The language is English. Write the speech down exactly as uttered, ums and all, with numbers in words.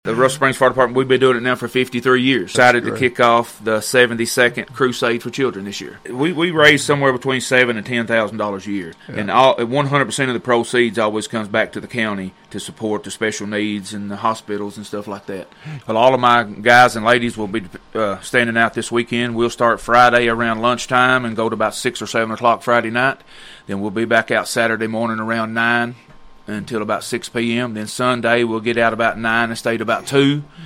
The Russell Springs Fire Department, we've been doing it now for fifty-three years. Decided to kick off the seventy-second Crusade for Children this year. We we raise somewhere between seven and ten thousand dollars a year, yeah. and all one hundred percent of the proceeds always comes back to the county to support the special needs and the hospitals and stuff like that. Well, all of my guys and ladies will be uh, standing out this weekend. We'll start Friday around lunchtime and go to about six or seven o'clock Friday night. Then we'll be back out Saturday morning around nine until about six p.m. Then Sunday we'll get out about nine and stay to about two.